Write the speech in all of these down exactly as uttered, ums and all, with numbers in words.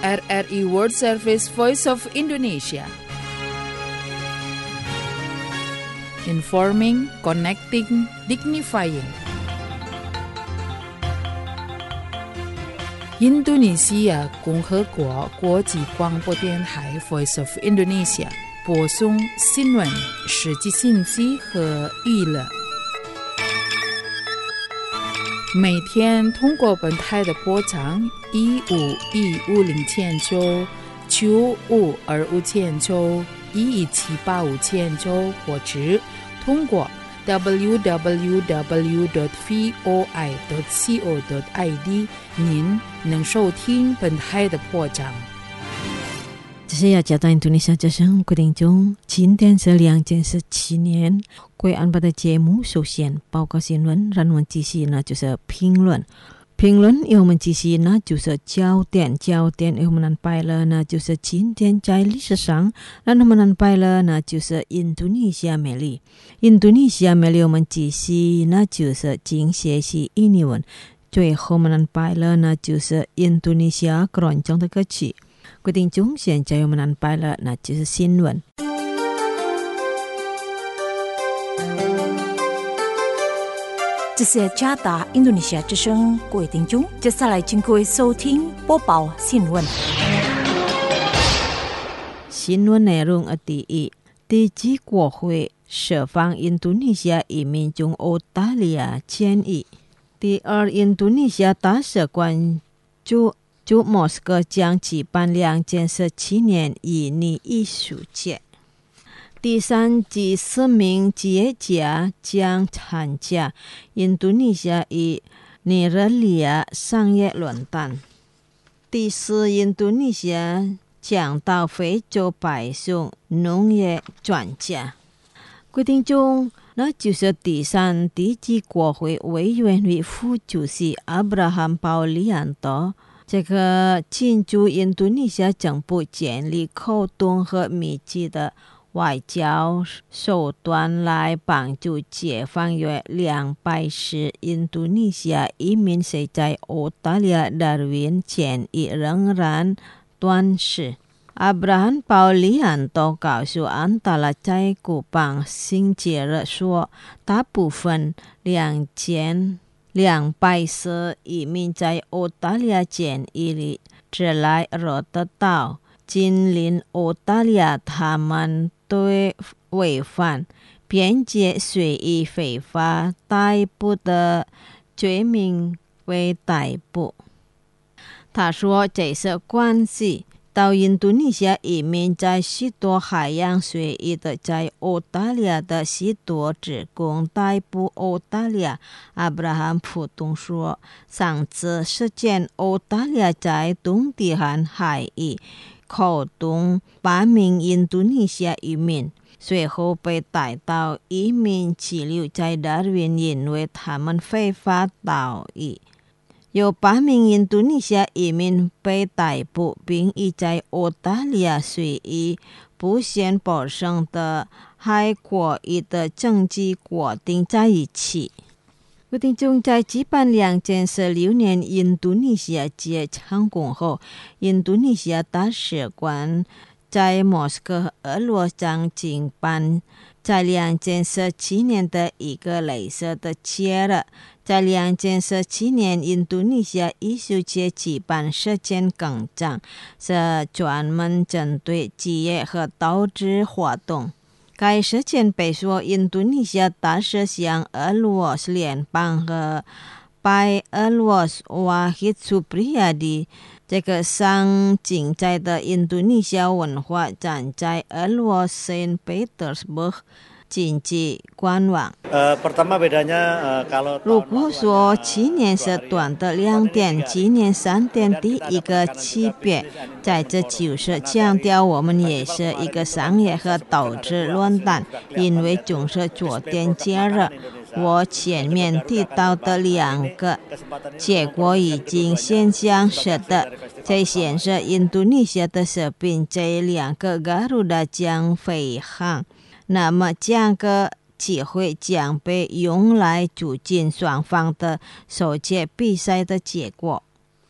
R R I World Service Voice of Indonesia. Informing, connecting, dignifying. Indonesia 共和国国际广播电台 Voice of Indonesia 播送新闻、实际信息和娱乐。每天通过本台的波长一五一五零千九、九五二五千九、一一七八五千九，或者通过 double-u double-u double-u dot voi dot co dot i d 您能收听本台的播章。 这是雅加达印度尼西亚之声各位听众，今天是两千十七年，贵安排的节目首先报告新闻，然后继续呢就是评论。评论由我们继续呢就是焦点，焦点由我们安排了呢就是今天在历史上，然后我们安排了呢就是印度尼西亚美丽。印度尼西亚美丽我们继续呢就是经学习英文，最后我们安排了呢就是印度尼西亚各种的歌曲。各位听众，现在我们安排了那就是新闻。 这是加达印度尼西亚之声，各位听众，接下来请各位收听播报新闻。 新闻内容的第一，第几国会释放印度尼西亚移民从澳大利亚迁移。第二，印度尼西亚大使馆就就莫斯科将举办两千十七年印尼艺术节。第三，几十名企业家将参加印度尼西亚与尼日利亚商业论坛。第四，印度尼西亚将到非洲派送农业专家。各位听众，那就是第三第几国会委员会副主席阿布拉罕·鲍里安多这个庆祝印度尼西亚政府建立沟通和密集的外交手段来帮助解放约两百十印度尼西亚移民谁在澳大利亚达尔文迁移仍然断食。阿布拉罕·鲍里安多告诉安达拉在古邦星期日说，大部分两千两百十移民在澳大利亚迁移里只来热得到近邻澳大利亚，他们对违反边界随意非法逮捕的罪名被逮捕。他说，这是关系到印度尼西亚移民在许多海洋随意的在澳大利亚的许多职工逮捕澳大利亚。阿布拉罕普通说，上次事件澳大利亚在东地韩海域扣动八名印度尼西亚移民，随后被带到移民拘留在达尔文，因为他们非法逃逸。有八名印度尼西亚移民被逮捕，并已在澳大利亚随意不限保证的海国与的政治国定在一起。各位听众，在举办两千十六年印度尼西亚节成功后，印度尼西亚大使馆在莫斯科俄罗斯将举办在两千十七年的一个类似的节日。在两千十七年印度尼西亚艺术节举办时间更长，是专门针对职业和导致活动。该事件被说印度尼西亚大使向俄罗斯联邦和白俄罗斯瓦希苏普利亚的这个上竞赛的印度尼西亚文化展在俄罗斯圣彼得斯堡经济官网。 呃，pertama bedanya呃kalau 如果说去年是短的两点，今年三点第一个区别，在这就是强调我们也是一个商业和投资论坛，因为总是昨天节日。我前面提到的两个结果已经现象是的，这显示印度尼西亚的食品这两个 Garuda 将飞航，那么这个机会将被用来促进双方的首届比赛的结果。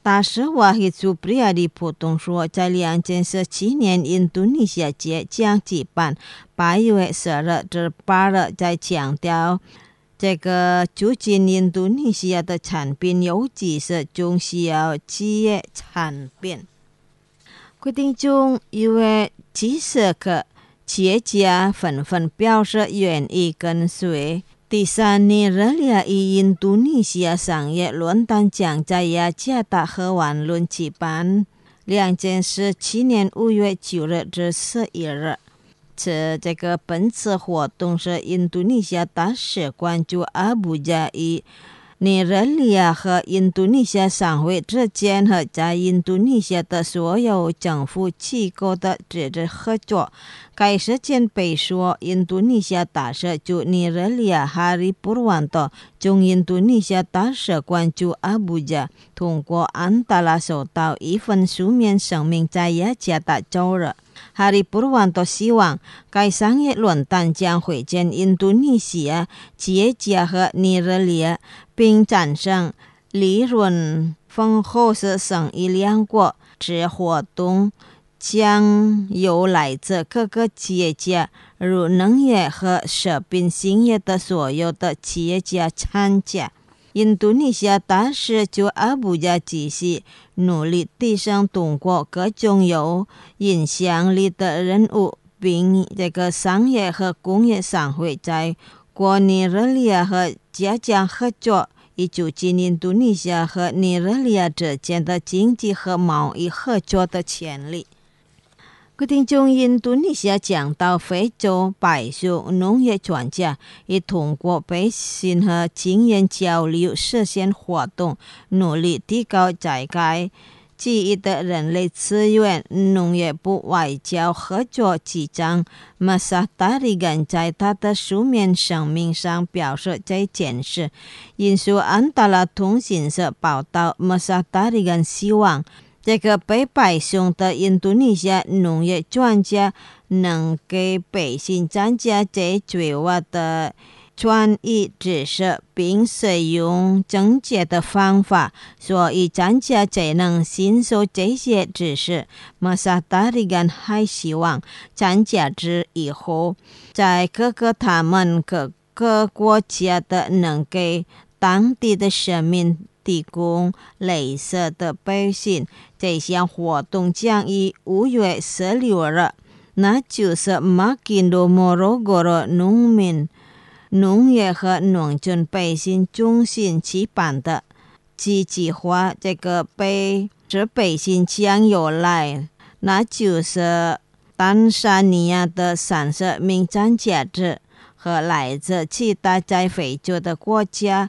大使瓦希祖布里亚利普通说，在两千十七年印度尼西亚节将举办，八月十日至八日，在强调这个促进印度尼西亚的产品，尤其是中小企业产品。决定中，因为几十个企业家纷纷表示愿意跟随。第三年，热利亚与印度尼西亚商业论坛将在雅加达河湾论举办，两千十七年五月九日至十一日。这这个本次活动是印度尼西亚大使馆驻阿布加与尼日利亚和印度尼西亚商会之间和在印度尼西亚的所有政府机构的直接合作。该事件被说，印度尼西亚大使驻尼日利亚哈里普万多从印度尼西亚大使馆驻阿布加通过安达拉收到一份书面声明，在雅加达周日。哈里普万多希望该商业论坛将会见印度尼西亚企业家和尼日利亚，并产生利润丰厚的生意两国。此活动将由来自各个企业家，如能源和食品兴业的所有的企业家参加。印度尼西亚大使就阿布加继续努力提升通过各种有影响力的人物，并这个商业和工业商会在过尼日利亚和加强合作，以促进印度尼西亚和尼日利亚之间的经济和贸易合作的潜力。决定从印度尼西亚讲到非洲白熊农业专家，以通过培训和经验交流实现活动，努力提高在该区域的人力资源。农业部外交合作局长马萨达里根在他的书面声明上表示这件事。引述安达拉通讯社报道，马萨达里根希望这个被白熊的印度尼西亚农业专家能给百姓增加最主要的专业知识，并使用正确的方法，所以专家才能吸收这些知识。马萨达里根还希望专家之以后，在各个他们各个国家的能给当地的人民提供类似的培训。这项活动将于五月十六日，那就是马金多摩罗哥罗农民农业和农村培训中心举办的。计划这个被这培训将由来，那就是坦桑尼亚的三十名专家者和来自其他在非洲的国家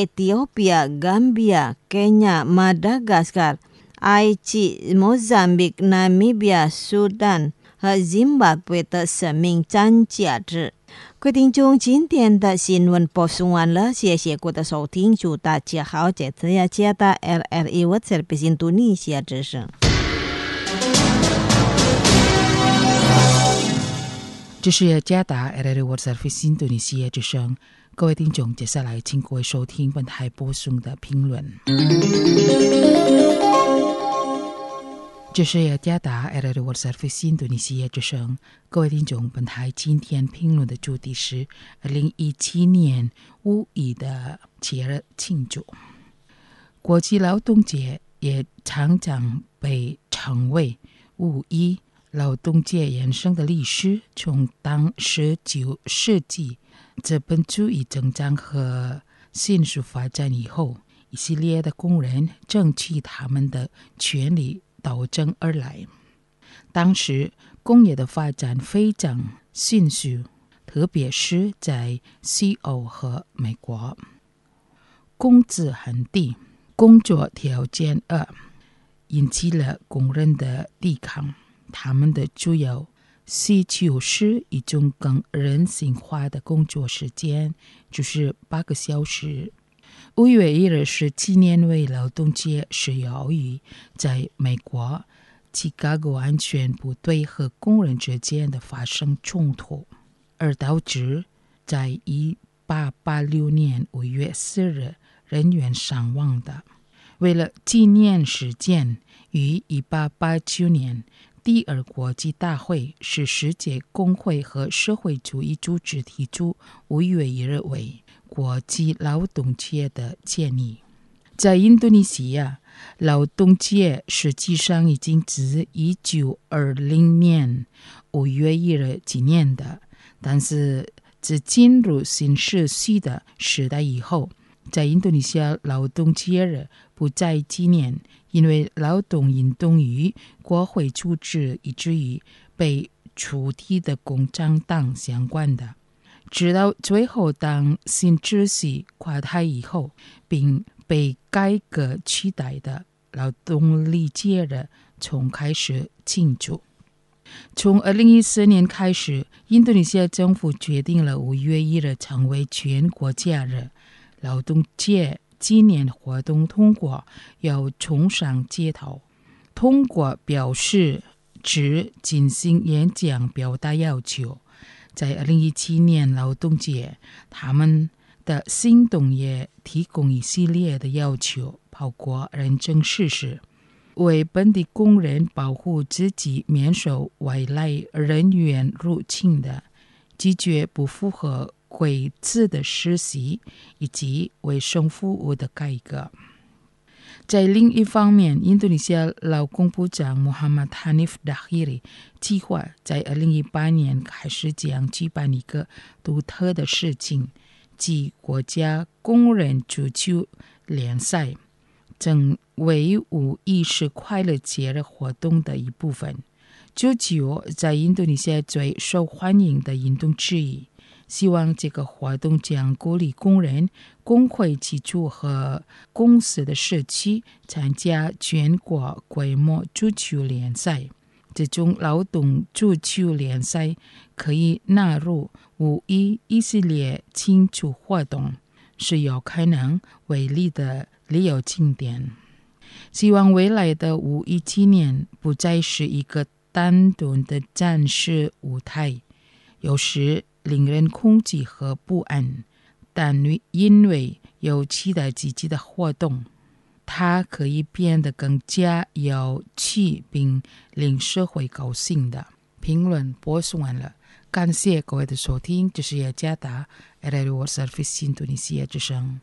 ，Ethiopia、Gambia、Kenya、Madagascar、埃及、莫桑比克、纳米比亚、苏丹和津巴布韦的十名专家者。决定中今天的新闻播送完了，谢谢各位的收听，祝大家好，这次雅加达 R R I 我是印度尼西亚之声。 这是雅加达 R R I 我是印度尼西亚之声。各位听众，接下来请各位收听本台播送的评论。这是雅加达 R R I 我是印度尼西亚之声。各位听众，本台今天评论的主题是二零一七年五一的节日庆祝。国际劳动节也常常被称为五一。劳动节延伸的历史从当十九世纪资本主义增长和迅速发展以后，一系列的工人争取他们的权利斗争而来。当时工业的发展非常迅速，特别是在西欧和美国，工资很低，工作条件恶，引起了工人的抵抗。他们的主要需求是一种更人性化的工作时间，就是八个小时。五月一日是纪念为劳动节，是由于在美国芝加哥安全部队和工人之间的发生冲突，而导致在一八八六年五月四日人员伤亡的。 为了纪念事件，于一八八九年第二国际大会是世界工会和社会主义组织提出五月一日为国际劳动节的建议。在印度尼西亚，劳动节实际上已经自一九二零年五月一日纪念的，但是自进入新世纪的时代以后，在印度尼西亚劳动节日不再纪念，因为劳动运动与国会组织以至于被处理的共产党相关的。直到最后，当新秩序垮台以后，并被改革取代的劳动力节日从开始庆祝。从二零一四年开始，印度尼西亚政府决定了五月一日成为全国假日。劳动节纪念活动通过要冲上街头，通过表示只进行演讲表达要求。在二零一七年劳动节，他们的行动也提供一系列的要求，包括认证事实，为本地工人保护自己免受外来人员入侵的，拒绝不符合规则的实习，以及卫生服务的改革。在另一方面，印度尼西亚劳工部长 Muhammad Hanif Dahiri 计划在二零一八年开始将举办一个独特的事情，即国家工人足球联赛，正为五一是快乐节日活动的一部分。足球在印度尼西亚最受欢迎的运动之一，希望这个活动将鼓励工人、工会基础和公司的社区参加全国规模足球联赛。这种劳动足球联赛可以纳入五一一系列庆祝活动，是有可能为例的旅游景点。希望未来的五一纪念不再是一个单独的展示舞台，有时令人恐惧和不安，但因为有期待积极的活动，它可以变得更加有趣并令社会高兴的。评论播送完了，感谢各位的收听，这是雅加达 R R O Service 印度尼西亚之声。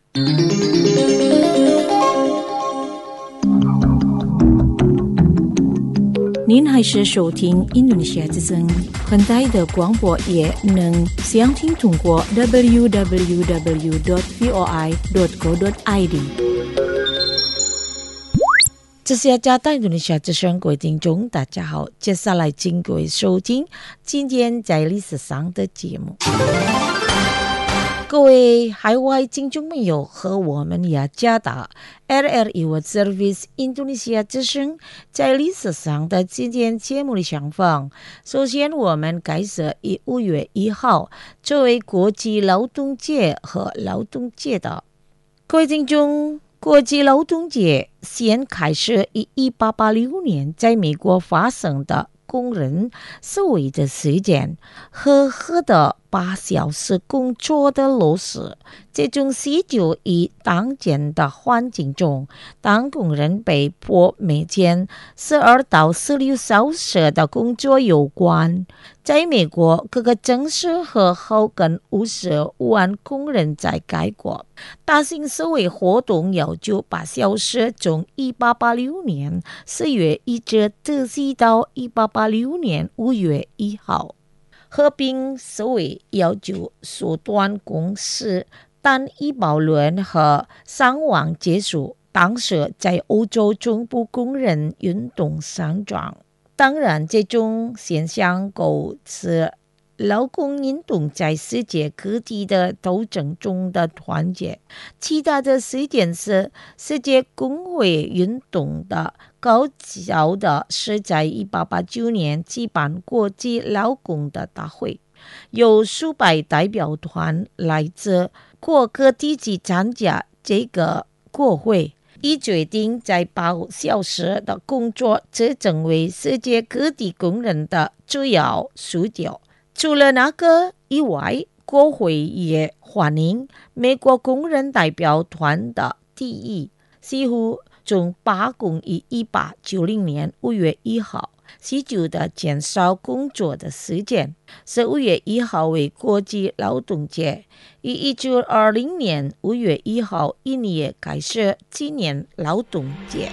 您还是收听印度尼西亚之声本台的广播，也能详听通过 double-u double-u double-u dot v o i dot co dot i d。 这是雅加达印度尼西亚之声，各位听众大家好，接下来请各位收听今天在历史上的节目。各位海外听众朋友和我们雅加达 R R O Service 印度尼西亚之声在历史上的今天节目的相逢。首先，我们开始以五月一号作为国际劳动节和劳动节的。各位听众，国际劳动节先开始于一八八六年在美国发生的工人示威的事件，赫赫的八小时工作的落实。这种事就与当前的环境中，当工人被迫每天十二到十六小时的工作有关。在美国，各个城市和后近五十万工人在该国大型示威活动要求八小时，从一八八六年四月一直持续到一八八六年五月一号。和平示威要求缩短工时，但以暴乱和伤亡结束。当时在欧洲中部工人运动上涨。当然，这种现象构成劳工运动在世界各地的斗争中的团结。其他的事件是世界工会运动的高潮的是在一八八九年举办国际劳工的大会，有数百代表团来自各地去参加这个国会，已决定在八小时的工作，这成为世界各地工人的主要诉求。除了那个以外，国会也欢迎美国工人代表团的提议，似乎中罢工于一八九零年五月一号，试图的减少工作的时间。十五月一号为国际劳动节，于一九二零年五月一号因也开始纪念劳动节。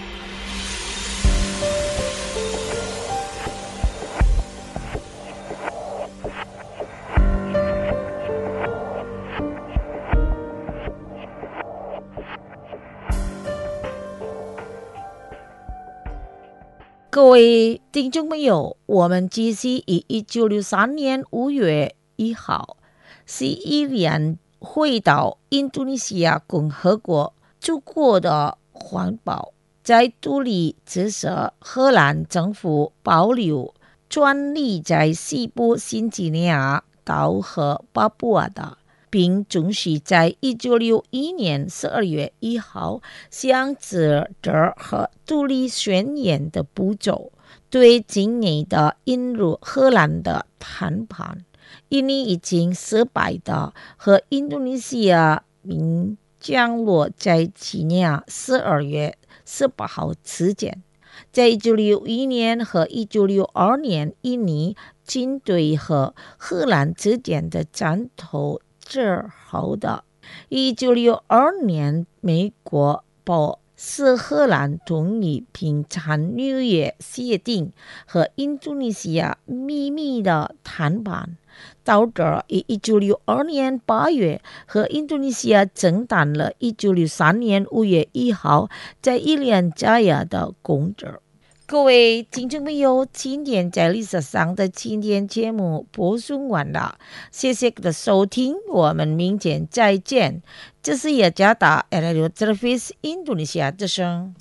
各位听众朋友，我们继续以一九六三年五月一号，是伊莲回到印度尼西亚共和国祖国的环保。在独立之时，荷兰政府保留专利在西部新几内亚岛和巴布亚的，并准许在一九六一年十二月一号向自治和独立宣言的步骤，对境内的引入荷兰的谈判，因为已经失败的和印度尼西亚民降落在几年十二月十八号之间。在一九六一年和一九六二年，印尼军队和荷兰之间的战斗之后的一九六二年，美国保使荷兰同意并参与协定和印度尼西亚秘密的谈判，导致一九六二年八月和印度尼西亚承担了一九六三年五月一号在伊莲加亚的工作。各位听众朋友，今天在历史上的今天节目播送完了，谢谢的收听，我们明天再见。这是雅加达 Radio Televisi 印度尼西亚之声。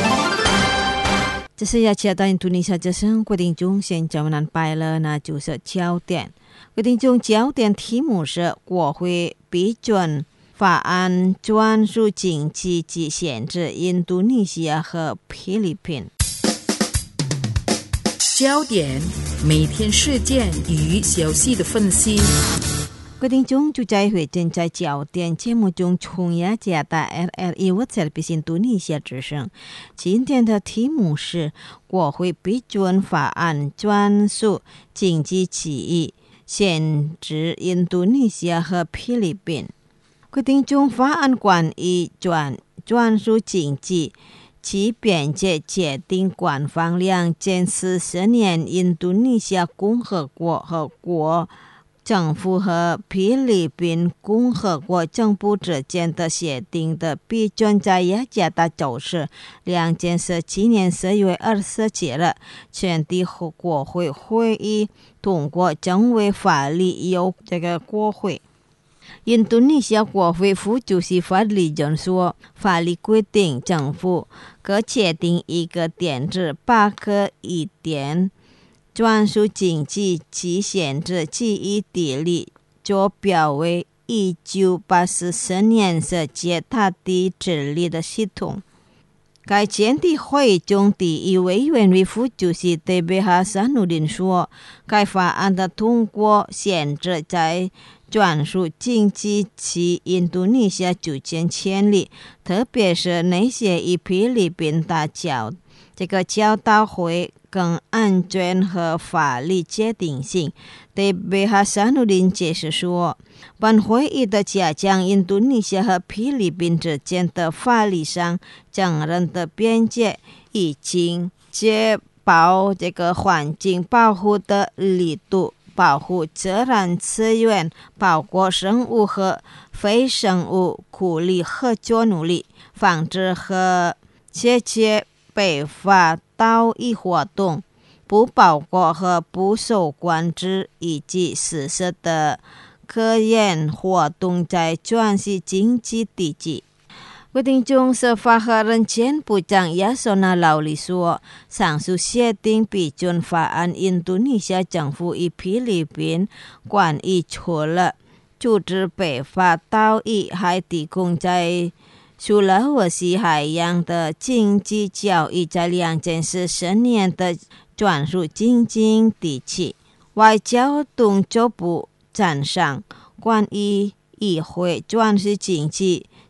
这是雅加达印度尼西亚之声，各位听众，现在我们安排了那就是焦点。各位听众，焦点题目是国会批准法案专属经济及限制印度尼西亚和菲律宾。 焦点每天事件与消息的分析。 各位听众，就在会正在焦点节目中从雅加达 L L E 我这边印度尼西亚之声。今天的题目是国会批准法案专属经济区域，限制印度尼西亚和菲律宾。各位听众，法案关于专专属经济其边界界定官方两件四十年印度尼西亚共和国和国政府和菲律宾共和国政府之间的协定的批准在雅加达州市两件是今年十月二十四日全体国会会议通过，成为法律由这个国会。印度尼西亚国会副主席法律人说，法律规定政府可确定一个点至八个一点专属经济及限制记忆地理，就表为一九八四年是脚踏地治理的系统。该全体会议中第一委员会副主席德贝哈萨努林说，该法案的通过限制在专属经济区印度尼西亚逐渐建立，特别是那些与菲律宾打交这个交道会更安全和法律决定性。德贝哈萨努林解释说，本会议的加强印度尼西亚和菲律宾之间的法律上承认的边界，已经确保这个环境保护的力度，保护自然资源，包括生物和非生物，鼓励合作努力，防止和切切非法盗逸活动，不包括和不受管制，以及实施的科研活动在专属经济地区。规定中是法和人权部长亚索纳劳里说，上述协定批准法案印度尼西亚政府与菲律宾关于除了阻止非法盗逸，还提供在苏拉沃西海洋的经济交易在两件四十年的专属经济地区。外交动作部赞赏关于议会专属经济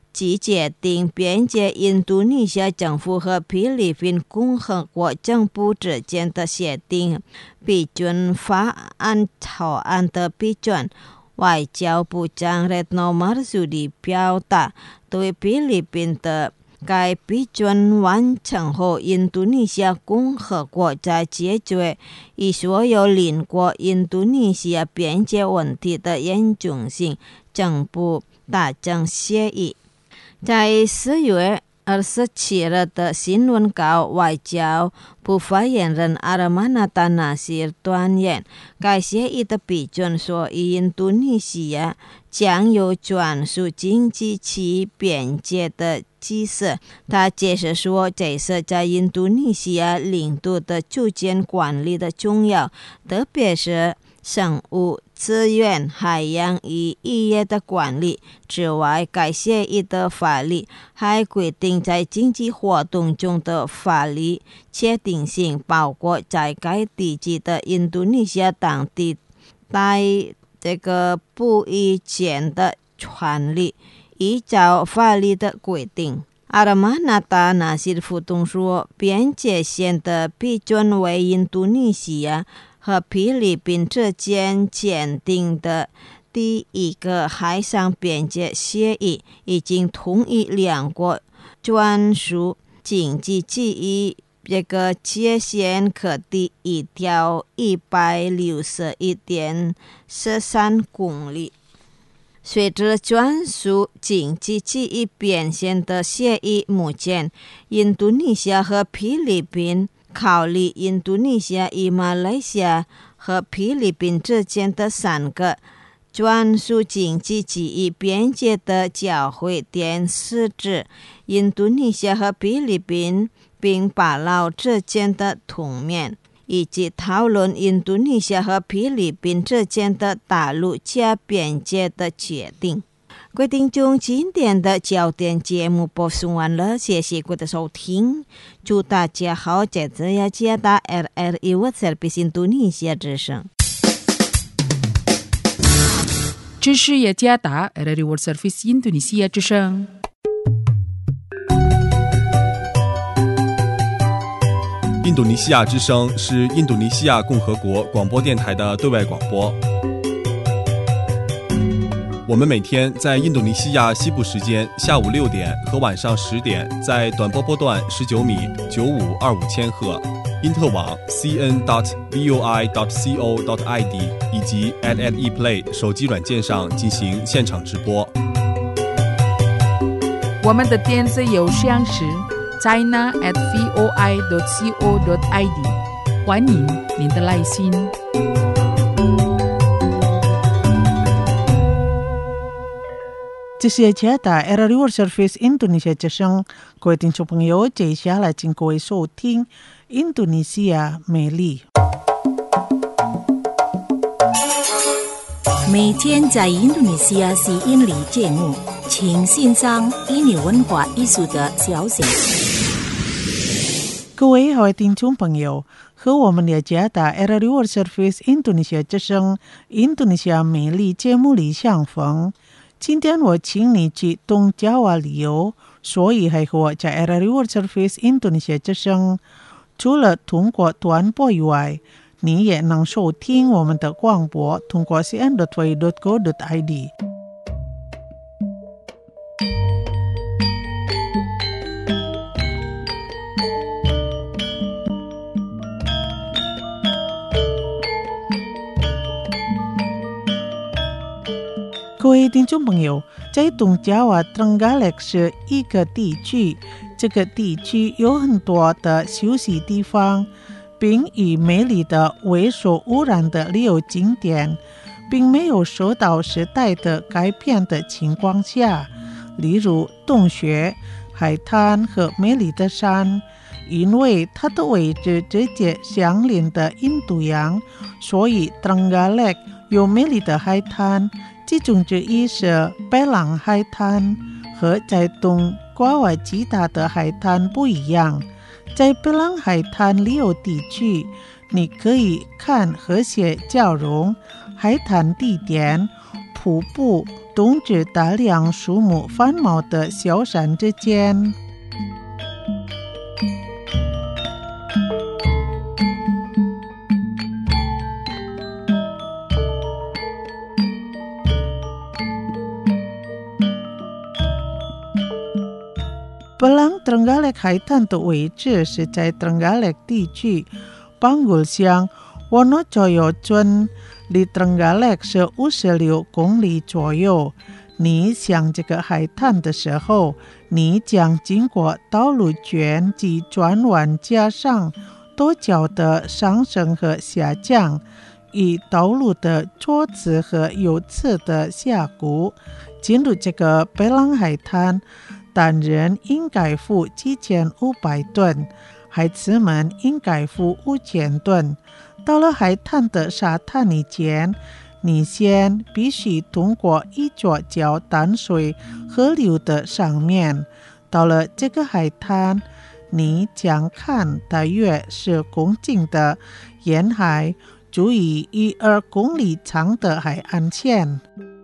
即决定边界印度尼西亚政府和菲律宾共和国政府之间的协定批准法案草案的批准。外交部长 Retno Marsudi 表达对菲律宾的该批准完成后，印度尼西亚共和国在解决与所有邻国印度尼西亚边界问题的严重性政府达成协议。在四月二十七日的新闻稿，外交部发言人阿拉曼纳达纳西断言，该协议的批准所以印度尼西亚将有专属经济区边界的机制。他解释说，这是在印度尼西亚领土的主权管理的重要，特别是生物资源、海洋与渔业的管理之外，该协议的法律还规定在经济活动中的法律确定性，包括在该地区的印度尼西亚当地带这个捕鱼权的权利，依照法律的规定。阿拉曼纳达纳西副总说，边界线的批准为印度尼西亚和菲律宾之间签订的第一个海上边界协议，已经同意两国专属经济区域这个界限可低一条一百六十一点四三公里。随着专属经济区域边线的协议，目前印度尼西亚和菲律宾考虑印度尼西亚与马来西亚和菲律宾之间的三个专属经济区域边界的交汇点是指印度尼西亚和菲律宾并巴劳之间的同面，以及讨论印度尼西亚和菲律宾之间的大陆加边界的决定。各位听众，今天的焦点节目播送完了，谢谢各位的收听，祝大家好，这次要接到 R R I World Service 印度尼西亚之声。 这是也加达 R R I World Service 印度尼西亚之声。 印度尼西亚之声是印度尼西亚共和国广播电台的对外广播。我们每天在印度尼西亚西部时间下午六点和晚上十点，在短波波段十九米九五二五千赫、因特网 c n dot v o i dot co dot i d 以及 at at ePlay 手机软件上进行现场直播。 我们的电子邮箱是 china at voi dot co dot i d， 欢迎您的来信。 这是加拿大 R R I World Service 印度尼西亚之声，各位听众朋友，接下来请各位收听印度尼西亚美丽。 每天在印度尼西亚是印尼节目，请欣赏印尼文化艺术的消息。 各位好，听众朋友，和我们的加拿大 R R I World Service 印度尼西亚之声印度尼西亚美丽节目里相逢。今天我请你去东爪哇旅游，所以还和我在 R R I World Service 印度尼西亚之声，除了通过短波以外，你也能收听我们的广播，通过 c n dot v dot co dot i d。各位听众朋友，在东爪哇 Trenggalek 是一个地区，这个地区有很多的休息地方，并以美丽的未受污染的旅游景点，并没有受到时代的改变的情况下，例如洞穴、海滩和美丽的山。因为它的位置直接相邻的印度洋，所以 Trenggalek 有美丽的海滩，其中之一是白浪海滩，和在东爪哇其他的海滩不一样。在白浪海滩旅游地区，你可以看和谐交融、海滩地点、瀑布、 冬至大量树木繁茂的小山之间。Belang Trenggalek 海滩的位置是在 Trenggalek 地区 Panggul 乡 Wonosobo 村，离 Trenggalek 是五十六公里左右。你向这个海滩的时候，你将经过道路卷及转弯，加上陡峭的上升和下降，与道路的左侧和右侧的峡谷。进入这个贝朗海滩，单人应该负七千五百吨，孩子们应该负五千吨。到了海滩的沙滩以前，你先必须通过一座叫淡水河流的上面。到了这个海滩，你将看大约十公顷的沿海，足以一二公里长的海岸线。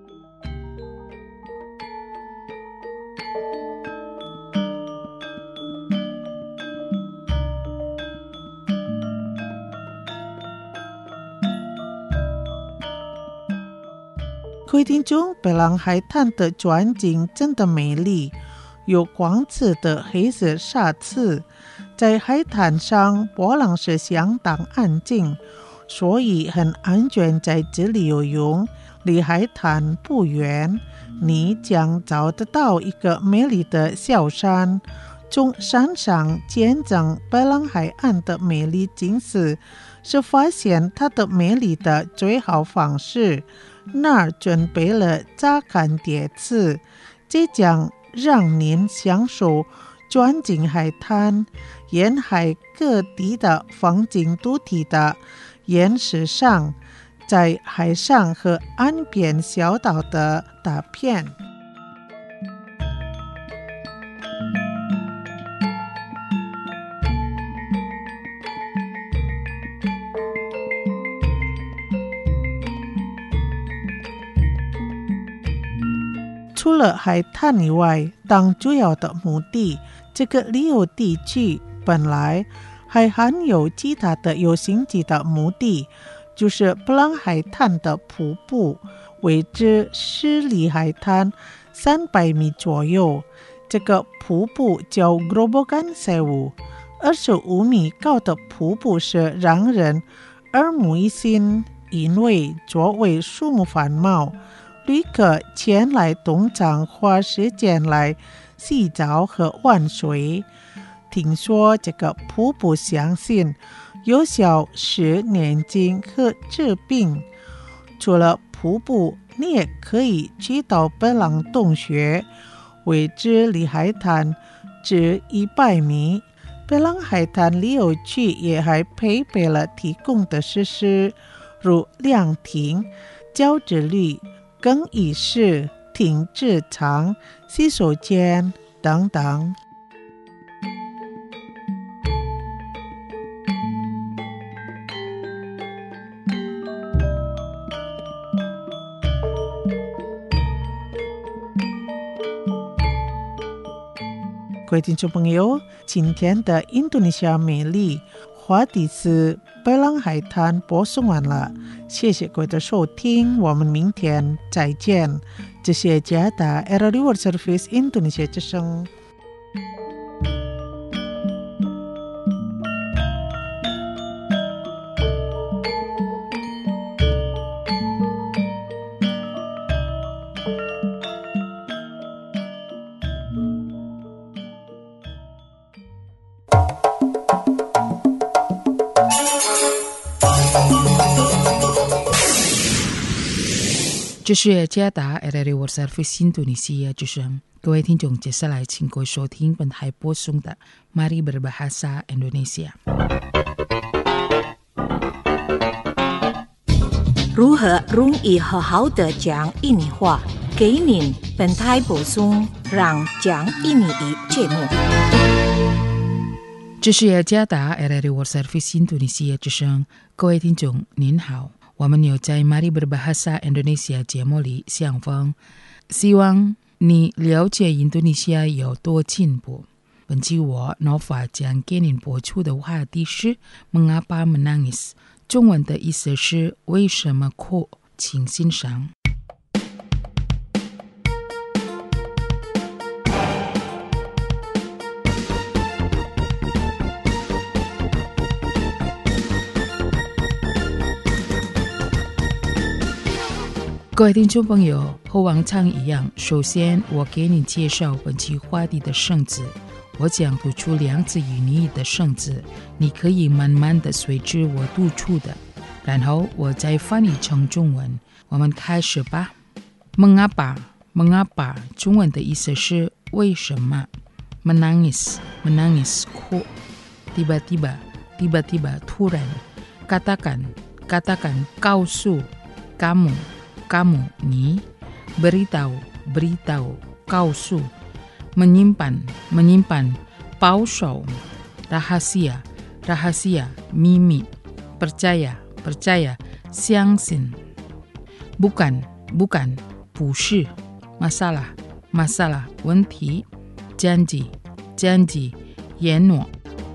各位听众，贝朗海滩的转景真的美丽，有光泽的黑色沙子，在海滩上波浪是相当安静，所以很安全在这里游泳。离海滩不远，你将找得到一个美丽的小山，从山上见证贝朗海岸的美丽景色，是发现它的美丽的最好方式。那儿准备了扎看碟子，这将让您享受转进海滩，沿海各地的风景独特的岩石上，在海上和岸边小岛的大片。除了海滩以外，当主要的目的，这个旅游地区本来还含有其他的有兴趣的目的，就是布朗海滩的瀑布，位置是离海滩三百米左右。这个瀑布叫 Grobogan Sewu， 二十五米高的瀑布是让人耳目一新，因为周围树木繁茂。旅客前来东藏花时间来洗澡和玩水。听说这个瀑布相信有效使年轻和治病。除了瀑布，你也可以去到贝朗洞穴，位置离海滩只一百米。贝朗海滩旅游区也还配备了提供的设施，如凉亭、交趾旅、更衣室、停车场、洗手间等等。各位听众朋友，今天的印度尼西亚美丽话题是贝朗海滩播送完了，谢谢各位的收听，我们明天再见。这是加达 R R World Service 印度尼西亚之声。 这是加达 R R World Service 印度尼西亚之声。各位听众，接下来请各位收听本台播送的 Mari Berbahasa Indonesia。 如何容易好好的讲印尼话？给您本台播送让讲印尼语节目。 这是加达 R R World Service 印度尼西亚之声。各位听众，您好。我们有在 Mari Berbahasa Indonesia 节目里相逢。 希望你了解印度尼西亚有多进步。本期我 Nova 将给您播出的话题是 Mengapa menangis， 中文的意思是为什么哭，请欣赏。各位听众朋友，和往常一样，首先我给你介绍本期话题的圣字。我将读出两字与你的圣字，你可以慢慢的随着我读出的，然后我再翻译成中文。我们开始吧。Mengapa Mengapa 中文的意思是为什么。Menangis Menangis 哭。Tiba-tiba Tiba-tiba 突然。Katakan Katakan 告诉。Kamu Kamu 你。Beritahu Beritahu 告诉。Menyimpan Menyimpan 保守。Rahasia Rahasia 秘密。Percaya Percaya 相信。Bukan Bukan 不是。Masalah Masalah 问题。Janji Janji 言诺。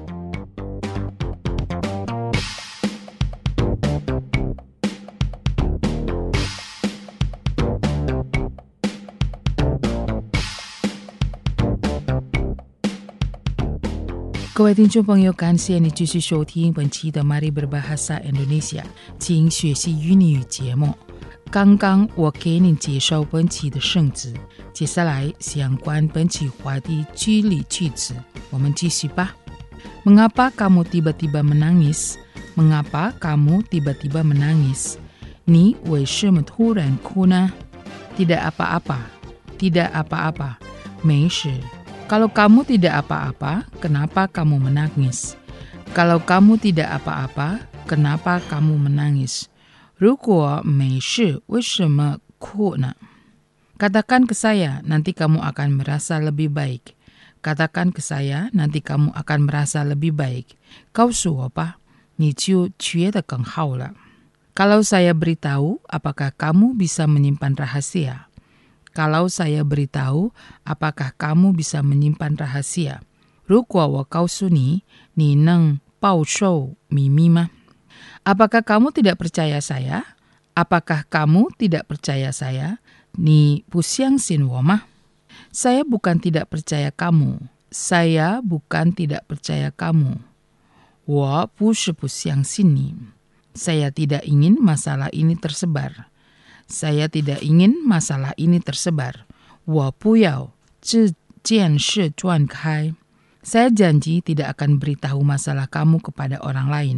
各位听众朋友，感谢你继续收听本期的 Mari Berbahasa Indonesia 请学习英语节目。刚刚我给你介绍本期的圣字，接下来相关本期话题句里句子，我们继续吧。Mengapa kamu tiba-tiba menangis? Mengapa kamu tiba-tiba menangis? 你为什么突然哭呢？ Tidak apa-apa Tidak apa-apa 没事。Kalau kamu tidak apa-apa, kenapa kamu menangis? Kalau kamu tidak apa-apa, kenapa kamu menangis? 如果没事，为什么哭呢？ Katakan ke saya, nanti kamu akan merasa lebih baik. Katakan ke saya, nanti kamu akan merasa lebih baik. 告诉我吧，你就觉得更好了。Kalau saya beritahu, apakah kamu bisa menyimpan rahasia?Kalau saya beritahu, apakah kamu bisa menyimpan rahasia? 如果我告诉你，你能保守秘密吗？ Apakah kamu tidak percaya saya? Apakah kamu tidak percaya saya? 你不相信我吗？ Saya bukan tidak percaya kamu. Saya bukan tidak percaya kamu. 我不是不相信你。 Saya tidak ingin masalah ini tersebar.Saya tidak ingin masalah ini tersebar. 我不要这件事传开。 Saya janji tidak akan beritahu masalah kamu kepada orang lain.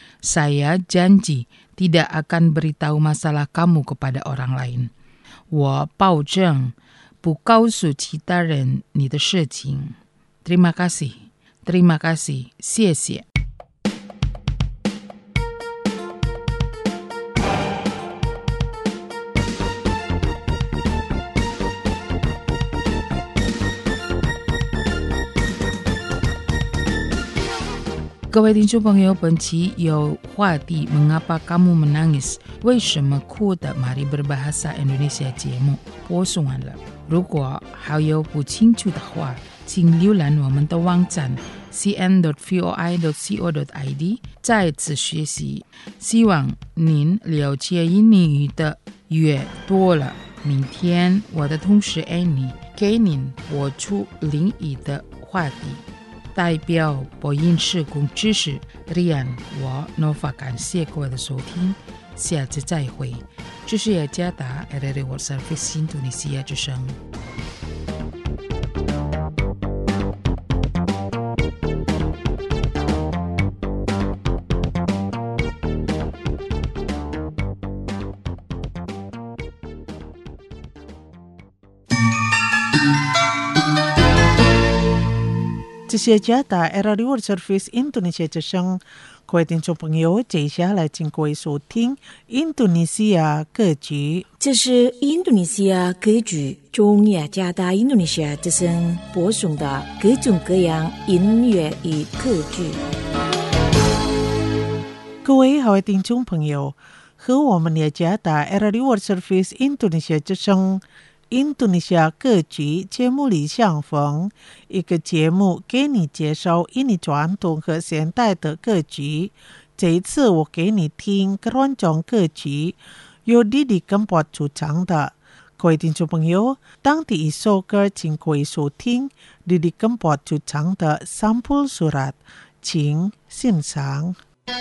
Saya janji tidak akan beritahu masalah kamu kepada orang lain. 我保证不告诉其他人你的事情。 Terima kasih. Terima kasih. 谢谢。各位听众朋友，本期有话题 Mengapa kamu menangis 为什么哭的 Mari Berbahasa Indonesia 节目播送完了。如果还有不清楚的话，请浏览我们的网站 c n dot voi dot co dot i d 再次学习。希望您了解印尼语的越多了。明天我的同事 Annie 给您播出另一的话题。代表播音室工知识 Rian 我 Nova 感谢各位的收听，下次再会。这是雅加达 R R I World Service 印度尼西亚之声。 这些加达 R R I World Service 印度尼西亚之声，各位听众朋友，接下来请各位收听印度尼西亚歌剧。 这是印度尼西亚歌剧中雅加达印度尼西亚之声播送的各种各样音乐与歌剧。 各位好，听众朋友，和我们雅加达 R R I World Service 印度尼西亚之声印度尼西亚歌曲节目里相逢，一个节目给你介绍印尼传统和现代的歌曲。这一次我给你听各种歌曲，由弟弟跟我主唱的。各位听众朋友，当第一首歌请各位收听弟弟跟我主唱的《Sampul Surat》，请欣赏。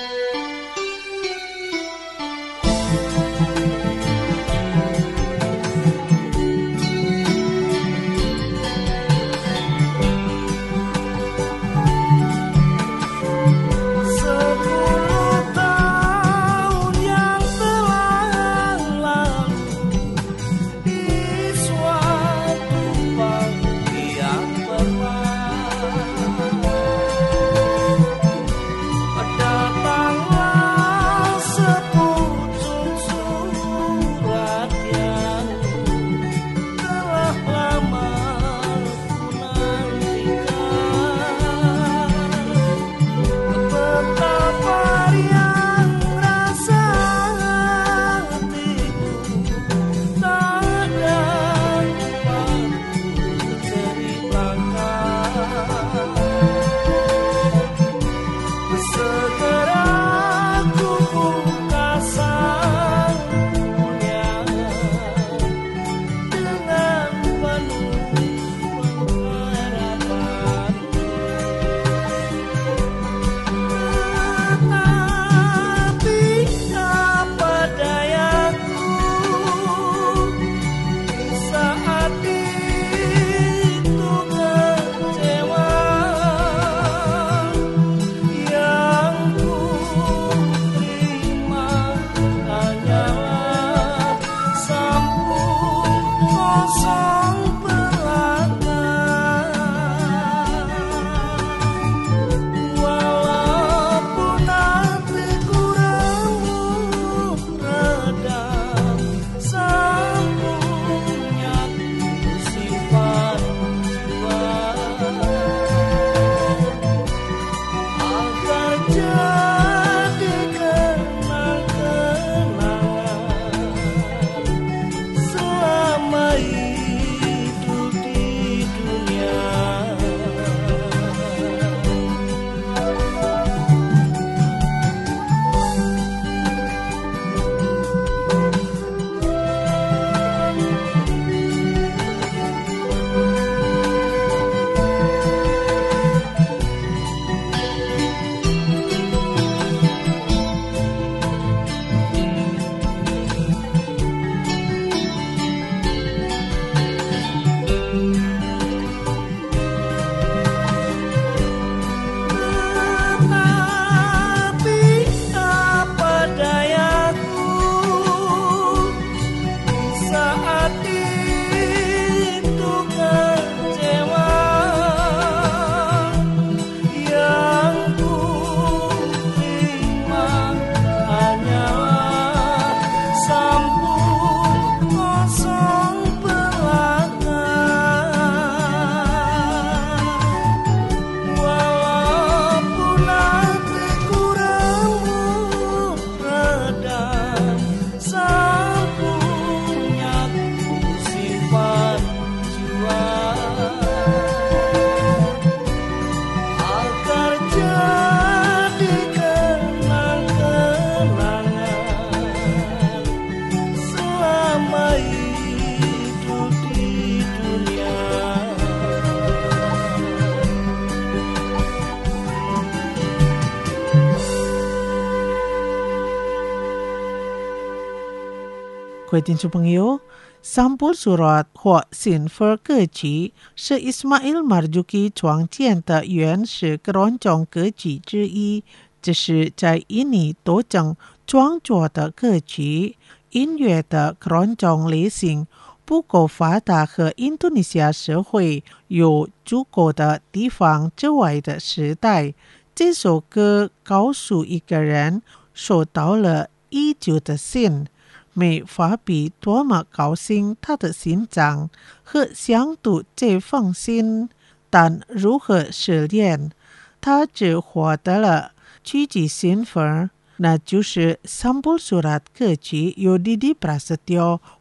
各位听众朋友， Sampul Surat 或 Sinful 歌曲是 Ismail Marzuki 创建的原始各种歌曲之一，这是在印尼多种创作的歌曲。音乐的各种类型不够发达和印度尼西亚社会有足够的地方之外的时代，这首歌告诉一个人受到了依旧的心，没法比多么高兴他的心脏和想读这封信，但如何实现，他只获得了曲集幸福，那就是 Sampul Surat 歌曲由 Didi Prasetyo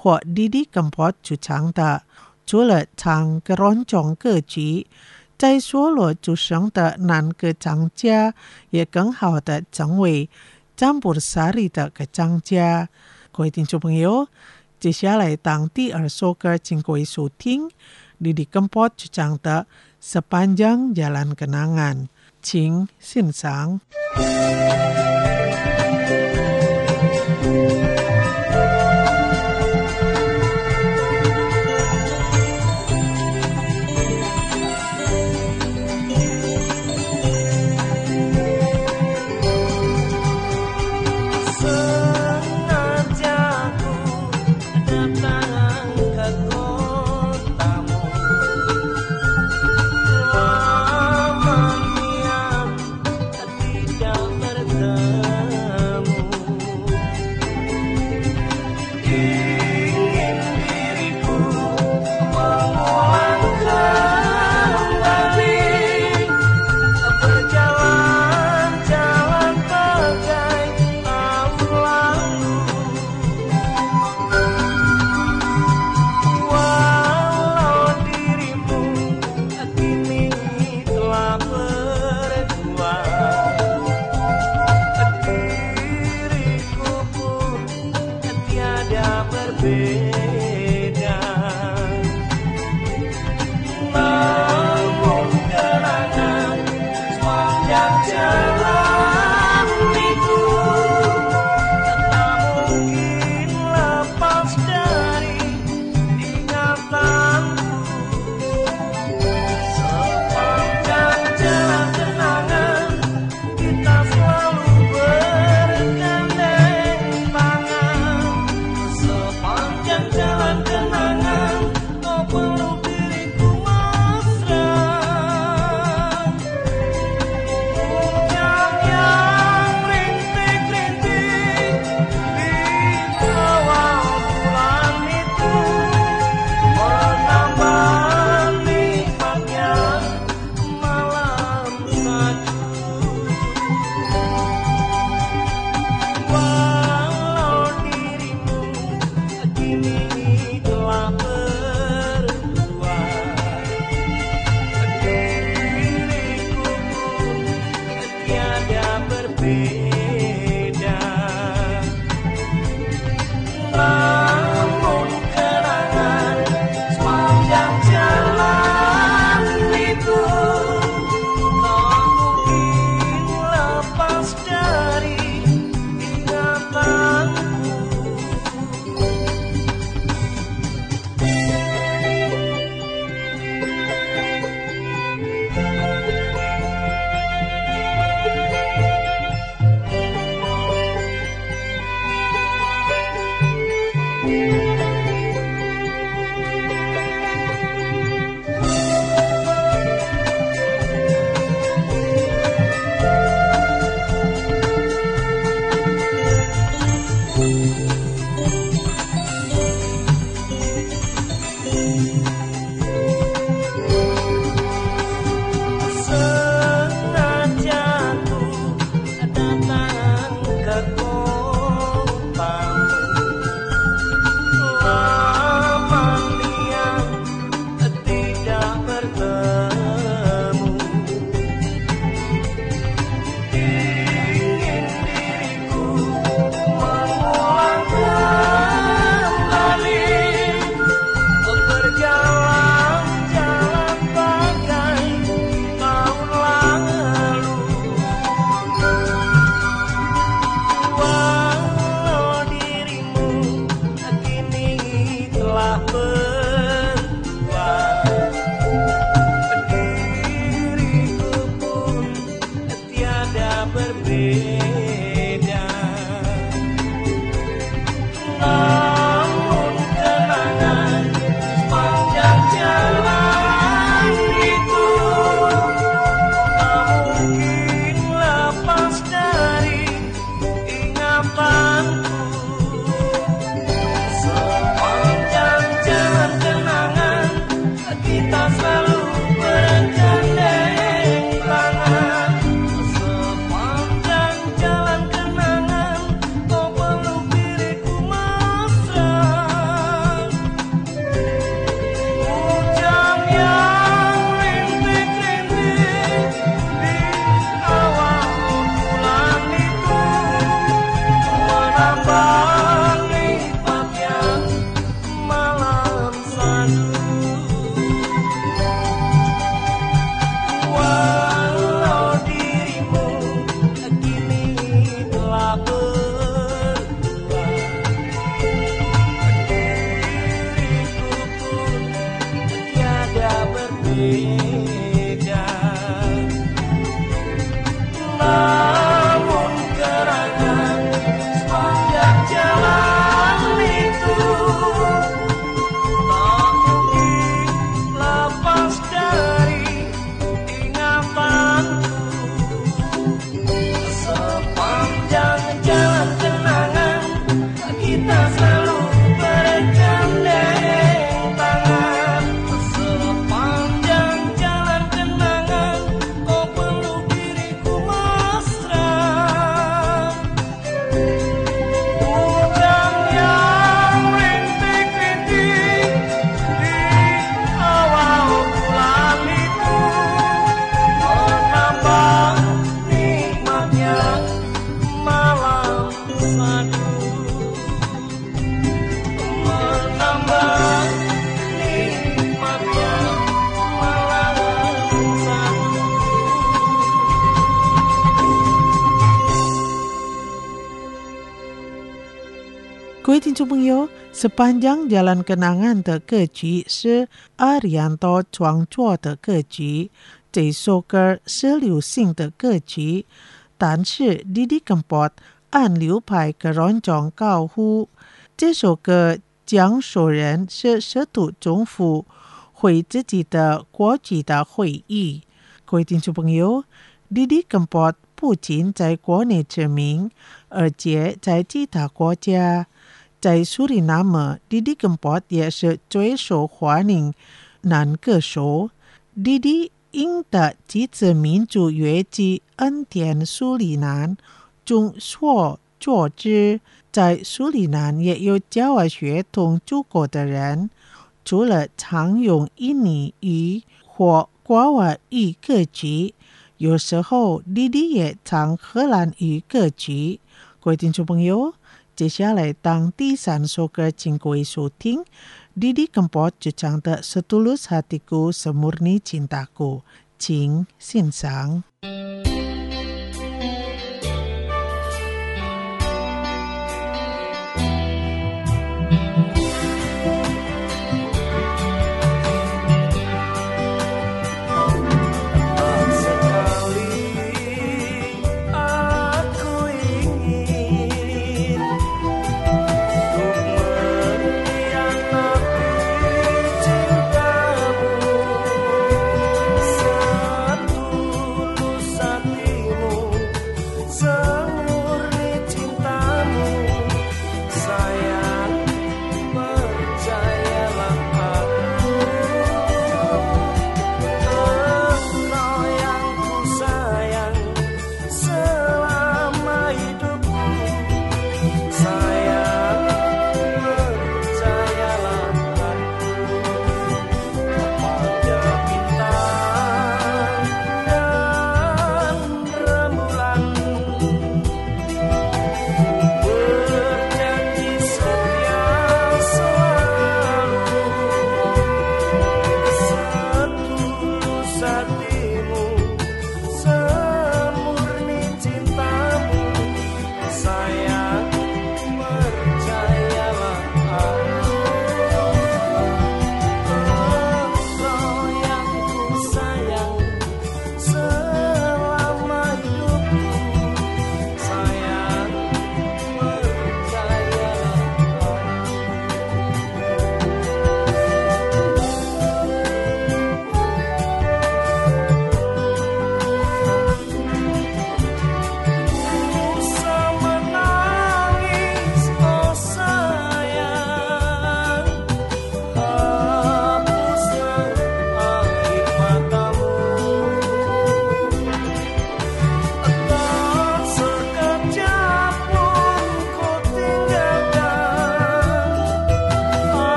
或弟弟跟婆就长的，除了唱歌朗诵歌曲，在所罗出生的男歌唱家也更好的成为占卜萨里的歌唱家。各位听众朋友，接下来当第二首歌，请各位收听Didi Kempot主唱的Sepanjang Jalan Kenangan， 请欣赏。 Sepanjang jalan 各位听众朋友，sepanjang jalan kenangan 的歌曲是阿里安多创作的歌曲，这首歌是流行的歌曲，但是 Didi Kempot 按流派各人中高呼。这首歌讲述人是司徒中府回自己的过去的回忆。各位听众朋友， Didi Kempot 不仅在国内知名，而且在其他国家，在苏里南么 Didi Kempot 也是最受欢迎男歌手。 Didi 赢得几次民族乐季恩典苏里南。众所周知，在苏里南也有加瓦血统祖国的人，除了常用印尼语或瓜瓦语歌曲，有时候 Didi 也唱荷兰语歌曲。各位听众朋友，接下来当第三首歌请各位收听 Didi Kempot 主唱的 Setulus Hatiku Semurni Cintaku， 请欣赏。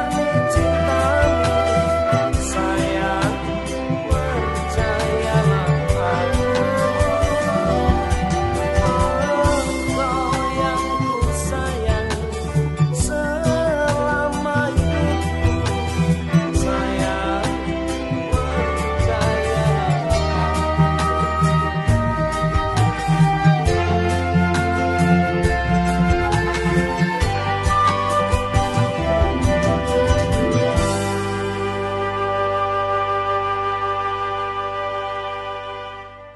Sayang percayalah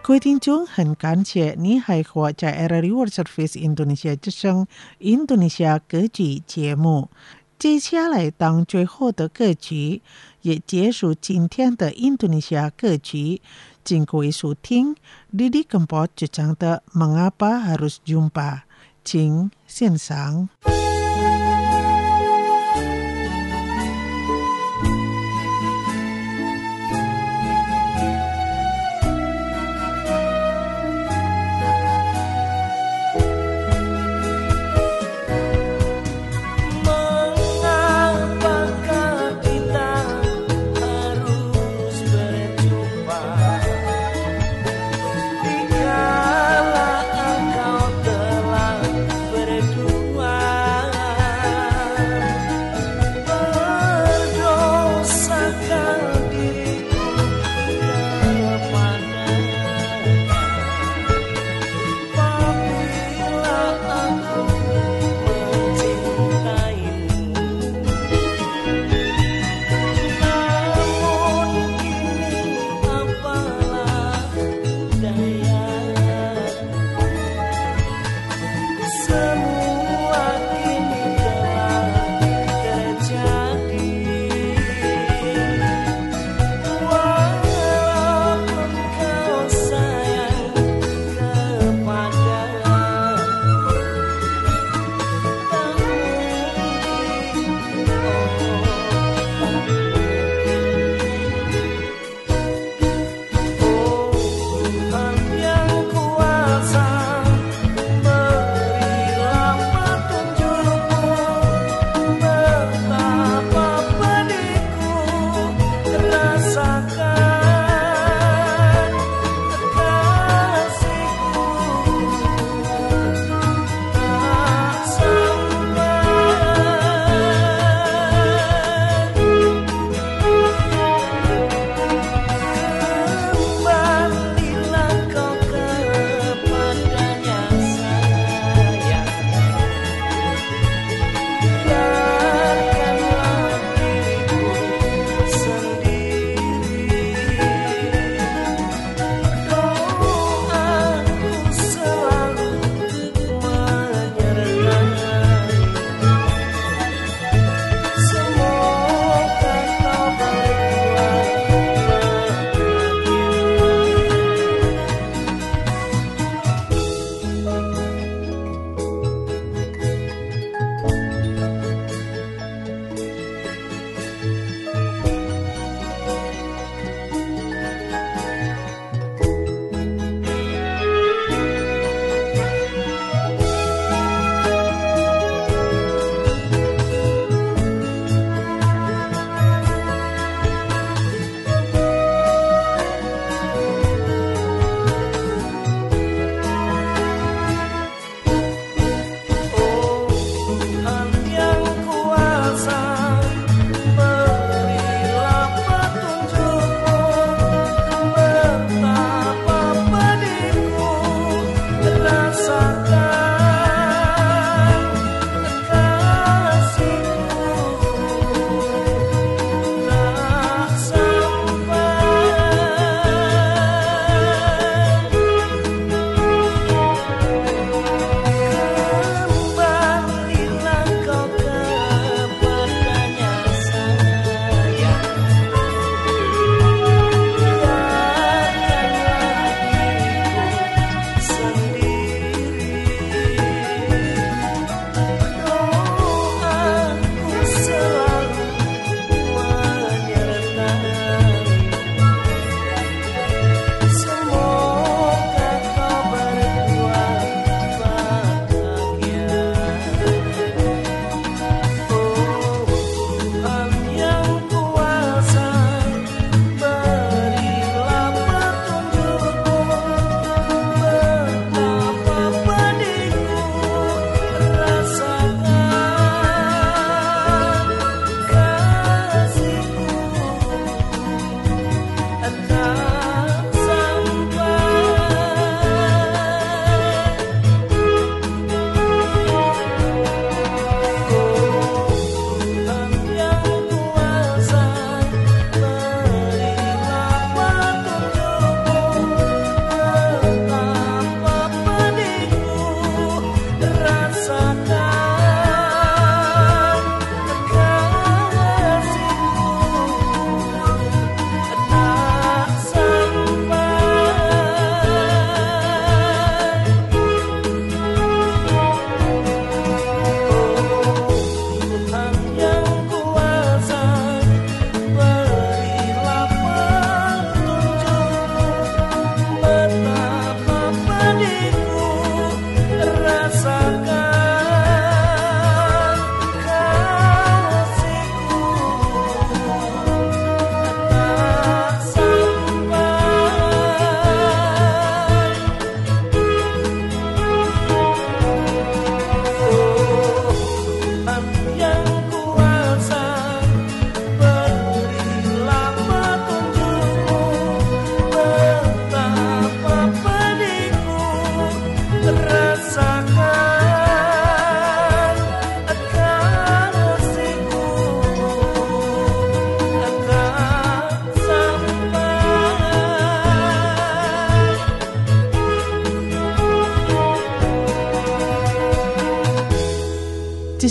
各位听众，很感谢你还活在 Era Reward Service Indonesia 之声印度尼西亚歌曲节目。接下来当最后的歌曲，也结束今天的印度尼西亚歌曲。请各位收听 Didi Kempot 主唱的 Mengapa Harus Jumpa， 请欣赏。 Dikala engkau telah berdua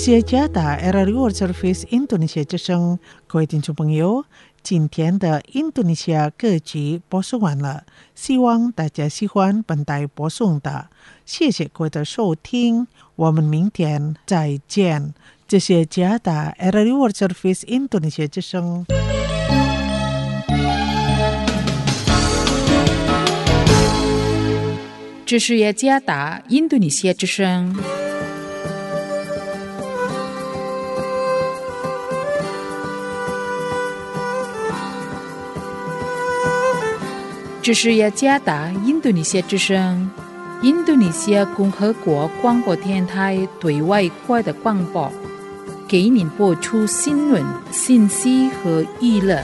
是加达 Era World Service 印度尼西亚之声，各位听众朋友，今天的印度尼西亚歌曲播送完了，希望大家喜欢本台播送的，谢谢各位的收听，我们明天再见。这是加达 Era World Service 印度尼西亚之声。 这是雅加达印度尼西亚之声。这是雅加达印度尼西亚之声，印度尼西亚共和国广播电台对外国的广播，给您播出新闻、信息和娱乐。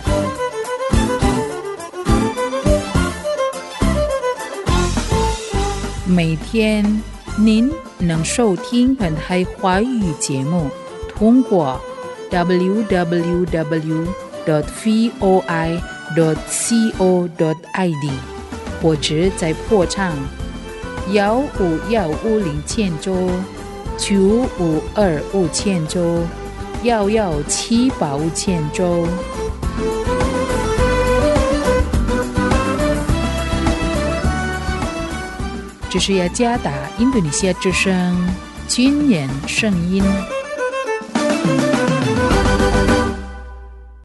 每天您能收听本台华语节目，通过 double-u double-u double-u dot voi dot co dot i d 或者在破唱幺五幺五零千周九五二五千周幺幺七八五千周。这是雅加达印度尼西亚之声军人声音。